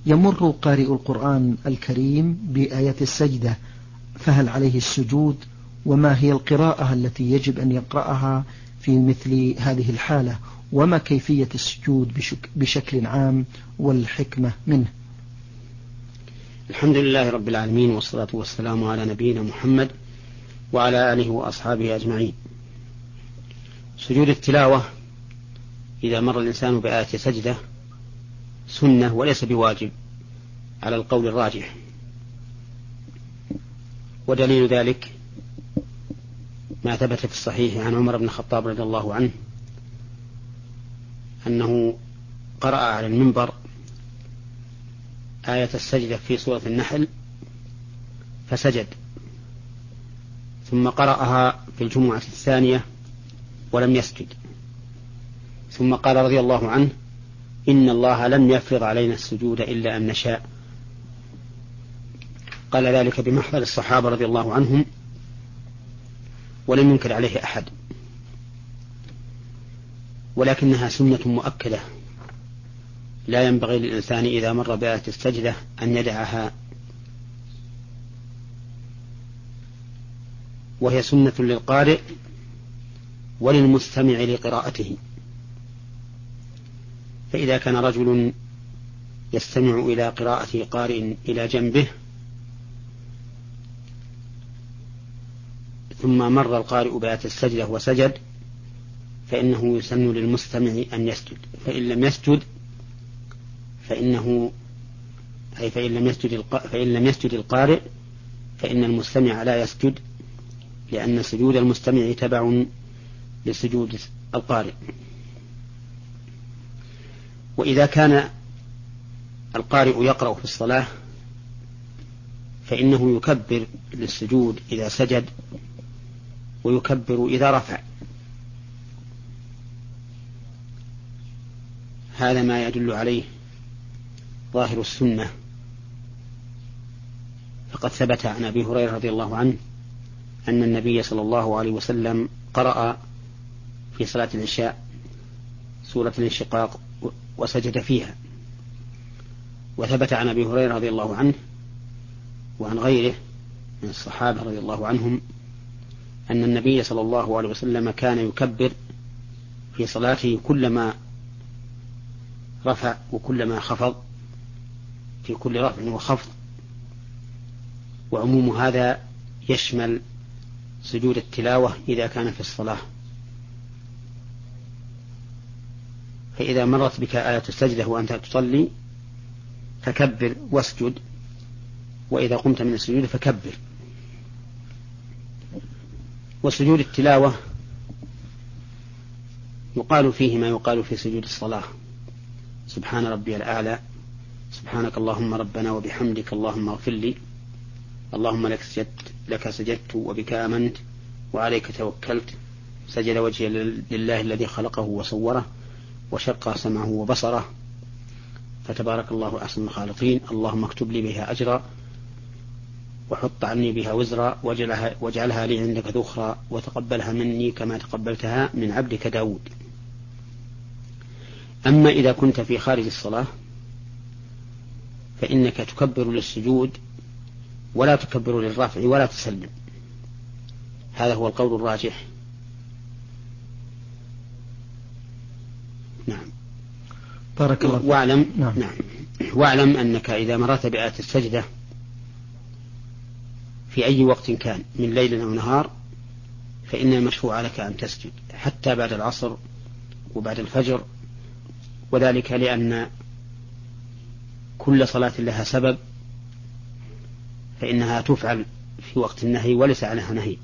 يمر قارئ القرآن الكريم بآية السجدة، فهل عليه السجود؟ وما هي القراءة التي يجب أن يقرأها في مثل هذه الحالة؟ وما كيفية السجود بشكل عام والحكمة منه؟ الحمد لله رب العالمين، والصلاة والسلام على نبينا محمد وعلى آله وأصحابه أجمعين. سجود التلاوة إذا مر الإنسان بآية سجدة سنة وليس بواجب على القول الراجح، ودليل ذلك ما ثبت في الصحيح عن عمر بن الخطاب رضي الله عنه أنه قرأ على المنبر آية السجدة في سورة النحل فسجد، ثم قرأها في الجمعة الثانية ولم يسجد، ثم قال رضي الله عنه: إن الله لم يفرض علينا السجود إلا أن نشاء. قال ذلك بمحضر الصحابة رضي الله عنهم ولم ينكر عليه أحد، ولكنها سنة مؤكدة لا ينبغي للإنسان إذا مر بآية السجدة أن يدعها، وهي سنة للقارئ وللمستمع لقراءته. فإذا كان رجل يستمع إلى قراءة قارئ إلى جنبه ثم مر القارئ بآية السجدة وسجد فإنه يسن للمستمع أن يسجد، فإن لم يسجد القارئ فإن المستمع لا يسجد، لأن سجود المستمع تبع لسجود القارئ. وإذا كان القارئ يقرأ في الصلاة فإنه يكبر للسجود إذا سجد ويكبر إذا رفع. هذا ما يدل عليه ظاهر السنة، فقد ثبت عن أبي هريرة رضي الله عنه أن النبي صلى الله عليه وسلم قرأ في صلاة العشاء سورة الانشقاق وسجد فيها. وثبت عن أبي هريرة رضي الله عنه وعن غيره من الصحابة رضي الله عنهم أن النبي صلى الله عليه وسلم كان يكبر في صلاته كلما رفع وكلما خفض، في كل رفع وخفض. وعموم هذا يشمل سجود التلاوة إذا كان في الصلاة. فإذا مرت بك آية السجدة وأنت تصلي فكبر واسجد، وإذا قمت من السجود فكبر. وسجود التلاوة يقال فيه ما يقال في سجود الصلاة: سبحان ربي الأعلى، سبحانك اللهم ربنا وبحمدك اللهم اغفر لي، اللهم لك سجدت وبك آمنت وعليك توكلت، سجد وجهي لله الذي خلقه وصوره وشق سمعه وبصره، فتبارك الله أحسن الخالقين، اللهم اكتب لي بها أجرا وحط عني بها وزرا واجعلها لي عندك ذخرا وتقبلها مني كما تقبلتها من عبدك داود. أما إذا كنت في خارج الصلاة فإنك تكبر للسجود ولا تكبر للرفع ولا تسلم، هذا هو القول الراجح. نعم. بارك الله فيك. واعلم أنك إذا مررت بآية السجدة في أي وقت كان من ليل أو نهار فإن المشروع لك أن تسجد حتى بعد العصر وبعد الفجر، وذلك لأن كل صلاة لها سبب، فإنها تفعل في وقت النهي وليس عليها نهي.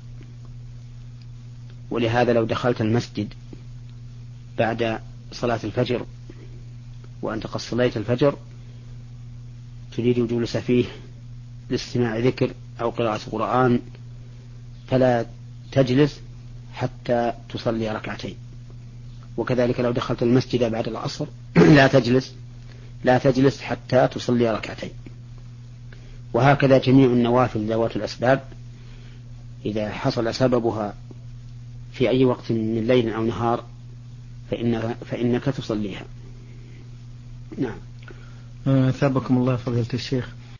ولهذا لو دخلت المسجد بعد صلاة الفجر وأنت قد صليت الفجر تريد الجلوس فيه لاستماع ذكر أو قراءة قرآن فلا تجلس حتى تصلي ركعتين. وكذلك لو دخلت المسجد بعد العصر لا تجلس حتى تصلي ركعتين. وهكذا جميع النوافل ذوات الأسباب إذا حصل سببها في أي وقت من ليل أو نهار فإنك تصليها. نعم. ثابكم الله فضيلة الشيخ.